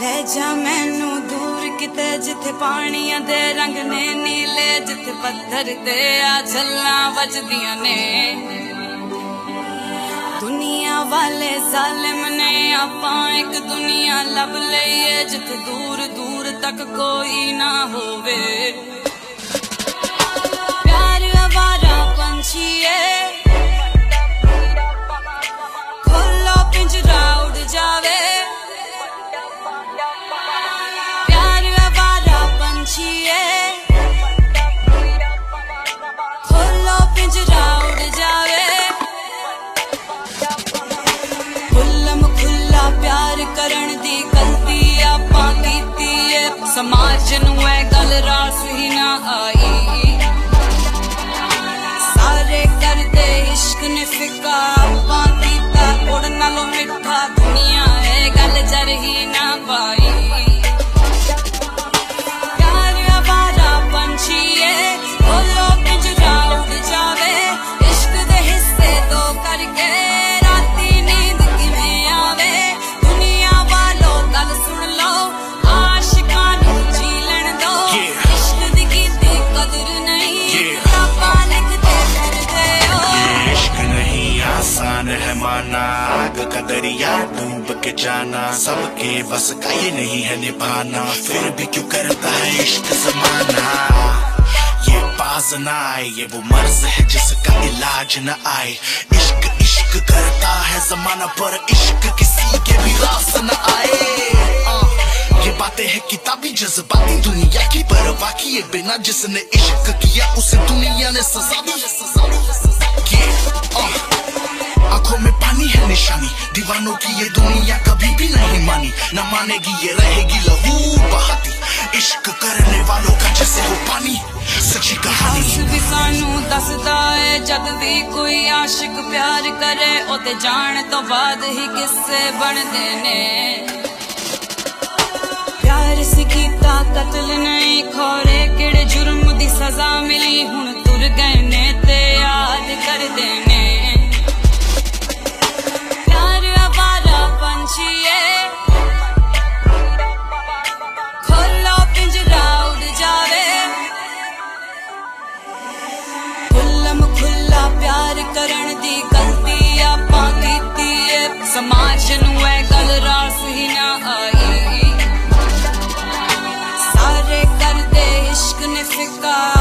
ले जा मैनू दूर किते जिथे पानियां दे रंग ने नीले, जिथे पत्थर ते आ छल्ला वजदियां ने। दुनिया वाले जालिम ने आपां एक दुनिया लब लईए, जिथे दूर दूर तक कोई ना होवे। प्यार आवारा पंछी है, खोलो पिंजरा उड़ जावे। प्यार आवारा पंछी है, खोलो पिंजरा उड़ जावे। खुल्लम खुल्ला प्यार करन दी गलती आपां कीती है, समाज नूं ऐ गल रास ही ना आई। सारे करदे इश्क ने फिका आपां कीता उड़ नालों मिठा, दुनिया ऐ गल जर ही ना पाई। प्यार आवारा पंछी है, खोलो पिंजरा उड़ जावे। इश्क दे हिस्से दो करके राती नींद किवें आवे। दुनिया वालों गल सुन लो, आशिकां नूं जी लैण दो। इश्क दी कीती कदर नहीं, किताबां लिखदे फिरदे हो। इश्क नहीं आसान है माना, आग का दरिया डूब के जाना। सबके बस का ये नहीं है निभाना, फिर भी क्यों करता है इश्क जमाना। ये बाज न आए, ये वो मर्ज है जिसका इलाज न आए। इश्क इश्क करता है जमाना, पर इश्क किसी के भी रास न आए। ये बातें हैं किताबी जज्बाती दुनिया की, पर बाकी ये बिना जिसने इश्क किया उसे दुनिया ने सजा दी। आंखों में पानी है निशानी, दीवानों की ये दुनिया कभी भी नहीं मानी। न मानेगी ये रहेगी लहू बहाती, इश्क करने वालों का जैसे हो पानी सच्ची कहानी। इतिहास भी सानू दसदा है, जद भी कोई आशिक प्यार करे ओते जान तो बाद ही किस्से बनदे ने। प्यार से कीता कत्ल नहीं, खोरे किड़े जुर्म दी सजा मिली। हुण तुर गए ने ते याद कर देने। प्यार आवारा पंछी है, खोलो पिंजरा उड़ जावे। खुल्लम खुल्ला प्यार करन दी गलती आपां कीती है, समाज नूं ऐ गल रास ही ना आई। सारे करदे इश्क ने फिका